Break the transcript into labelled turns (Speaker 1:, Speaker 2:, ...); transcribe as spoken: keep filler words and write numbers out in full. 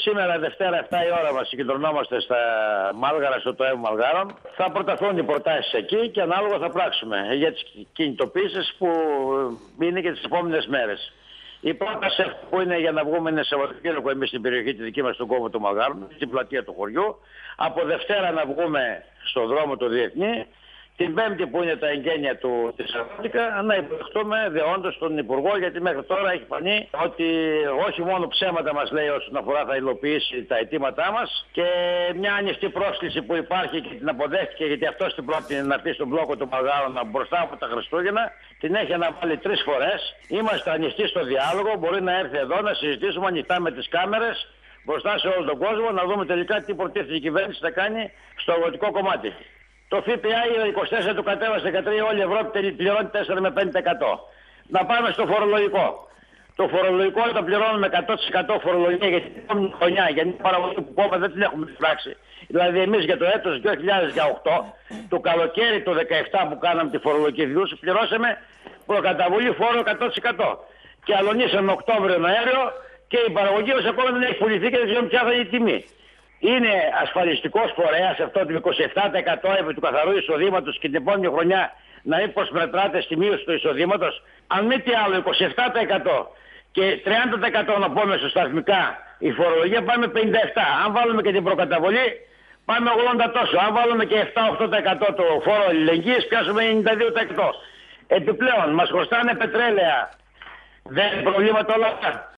Speaker 1: σήμερα Δευτέρα επτά η ώρα μας συγκεντρωνόμαστε στα Μάλγαρα, στο ΤΟΕΒ Μαλγάρων. Θα προταθούν οι προτάσεις εκεί και ανάλογα θα πράξουμε για τις κινητοποίησεις που είναι και τις επόμενες μέρες. Η πρόταση που είναι για να βγούμε είναι Σαββατοκύριακο εμείς στην περιοχή τη δική μας, στον κόμβο του Μαλγάρων, στην πλατεία του χωριού. Από Δευτέρα να βγούμε στον δρόμο του Διεθνή. Την Πέμπτη που είναι τα εγγένεια του της Σαββάτικα να υποδεχτούμε δεόντως τον Υπουργό, γιατί μέχρι τώρα έχει φανεί ότι όχι μόνο ψέματα μας λέει όσον αφορά θα υλοποιήσει τα αιτήματά μας, και μια ανοιχτή πρόσκληση που υπάρχει και την αποδέχτηκε, γιατί αυτός την πρώτη να έρθει στον μπλόκο του Μαλγάρων μπροστά από τα Χριστούγεννα, την έχει αναβάλει τρεις φορές. Είμαστε ανοιχτοί στο διάλογο, μπορεί να έρθει εδώ να συζητήσουμε ανοιχτά με τις κάμερες μπροστά σε όλο τον κόσμο, να δούμε τελικά τι προτίθεται η κυβέρνηση να κάνει στο αγροτικό κομμάτι. Το ΦΠΑ είκοσι τέσσερα του κατέβασε δεκατρία, όλη η Ευρώπη πληρώνει τέσσερα με πέντε τοις εκατό. Να πάμε στο φορολογικό. Το φορολογικό το πληρώνουμε εκατό τοις εκατό φορολογία για την επόμενη χρονιά, γιατί την παραγωγή που πούμε δεν την έχουμε πράξει. Δηλαδή εμείς για το έτος δύο χιλιάδες δεκαοκτώ, το καλοκαίρι το δεκαεπτά που κάναμε τη φορολογική διούση, πληρώσαμε προκαταβολή φόρο εκατό τοις εκατό. Και αλωνίσαμε Οκτώβριο-Νοέμβριο και η παραγωγή μας ακόμα δεν έχει πουληθεί και δεν ξέρουμε ποια θα είναι η τιμή. Είναι ασφαλιστικός φορέας αυτό το είκοσι επτά τοις εκατό επί του καθαρού εισοδήματος και την επόμενη χρονιά να μην προσμετράτε στη μείωση του εισοδήματος. Αν μη τι άλλο, είκοσι επτά τοις εκατό και τριάντα τοις εκατό να πούμε στο σταθμικά η φορολογία, πάμε πενήντα επτά τοις εκατό. Αν βάλουμε και την προκαταβολή, πάμε ογδόντα τοις εκατό τόσο. Αν βάλουμε και επτά με οκτώ τοις εκατό το φόρο αλληλεγγύης, πιάσουμε ενενήντα δύο τοις εκατό. Επιπλέον, μας χρωστάνε πετρέλαια. Δεν είναι προβλήματα όλα αυτά.